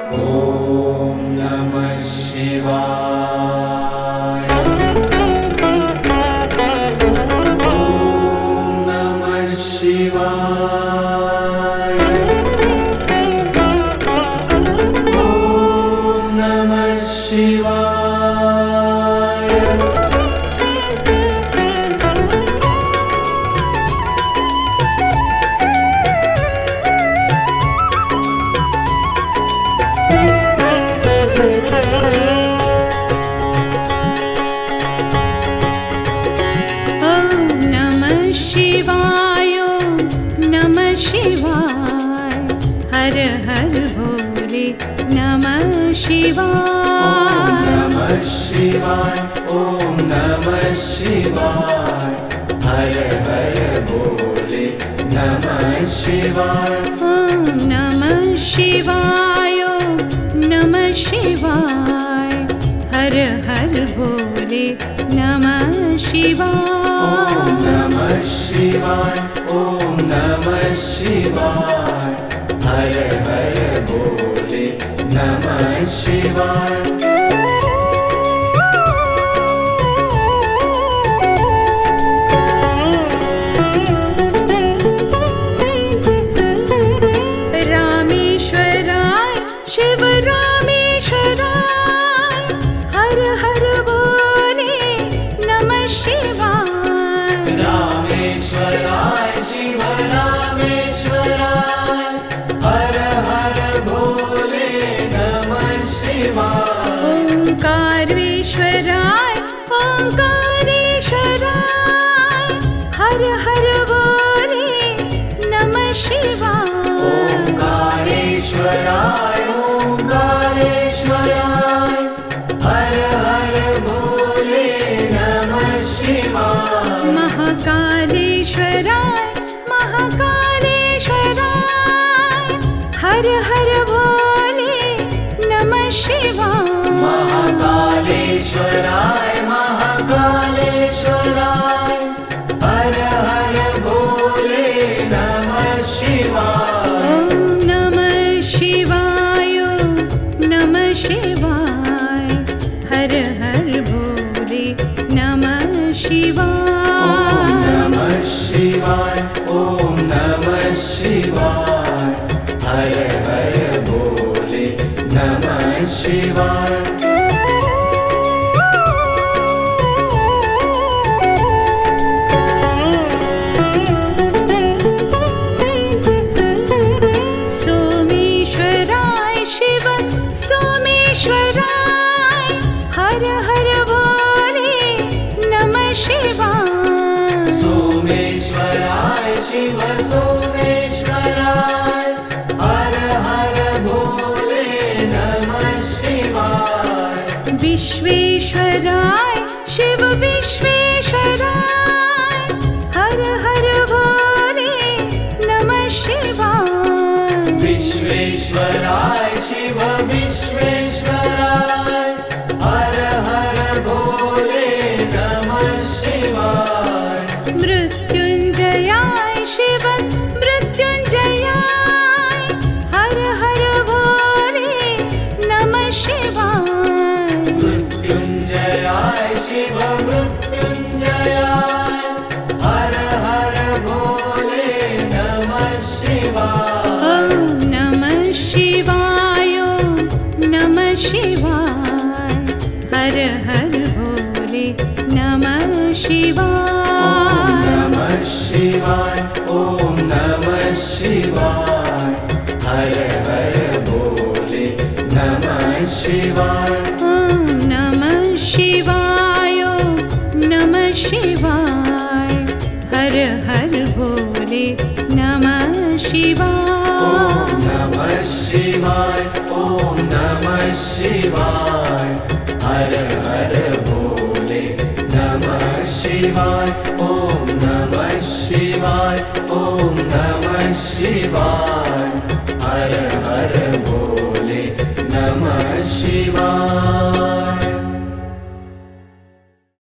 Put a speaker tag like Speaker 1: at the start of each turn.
Speaker 1: ॐ नमः शिवाय। ॐ नमः शिवाय। ॐ नमः शिवाय।
Speaker 2: हर हर भोले नमः शिवाय।
Speaker 1: नमः शिवाय। ॐ नमः शिवाय। हर हर भोले नमः शिवाय।
Speaker 2: ॐ नमः शिवाय। नमः शिवाय। हर हर भोले नमः शिवाय।
Speaker 1: नमः शिवाय। ॐ नमः शिवाय। हर हर भोले नमः शिवाय।
Speaker 2: रामेश्वराय शिव रामेश्वराय। हर हर भोले नमः शिवाय।
Speaker 1: रामेश्वराय शिव रामेश्वराय। हर हर भोले नमः शिवाय।
Speaker 2: ओंकारेश्वराय ओंकारेश्वराय। हर हर भोले नमः शिवाय।
Speaker 1: ओंकारेश्वराय ओंकारेश्वराय। हर हर भोले नमः शिवाय।
Speaker 2: महाकालेश्वराय महाकालेश्वराय। हर हर भोले नमः शिवाय।
Speaker 1: महाकालेश्वराय महाकालेश्वराय। हर हर भोले नमः शिवाय।
Speaker 2: ॐ नमः शिवाय। नमः शिवाय। हर हर भोले नमः शिवाय।
Speaker 1: नमः शिवाय। ॐ नमः शिवाय। हर हर भोले नमः शिवाय।
Speaker 2: सोमेश्वराय शिव सोमेश्वराय। हर हर भोले नमः शिवाय।
Speaker 1: सोमेश्वराय शिव सोमेश्वराय। हर हर भोले नमः शिवाय।
Speaker 2: विश्वेश्वराय शिव विश्वेश्वराय। हर हर भोले नमः शिवाय।
Speaker 1: विश्वेश्वराय शिव विश्वेश्वराय। हर हर भोले नमः शिवाय।
Speaker 2: मृत्युंजयाय शिव मृत्युंजयाय। हर हर भोले नमः शिवाय।
Speaker 1: मृत्युंजयाय शिव मृत्युंजयाय। हर हर भोले नमः शिवाय।
Speaker 2: ॐ नमः शिवाय। नमः शिवाय। हर हर भोले नमः शिवाय।
Speaker 1: नमः शिवाय। ॐ नमः शिवाय। हर हर भोले नमः शिवाय।
Speaker 2: ॐ नमः शिवाय। नमः शिवाय। हर हर भोले नमः शिवाय।
Speaker 1: नमः शिवाय। ॐ नमः शिवाय। हर हर भोले नमः शिवाय। ॐ नमः शिवाय। ॐ नमः शिवाय।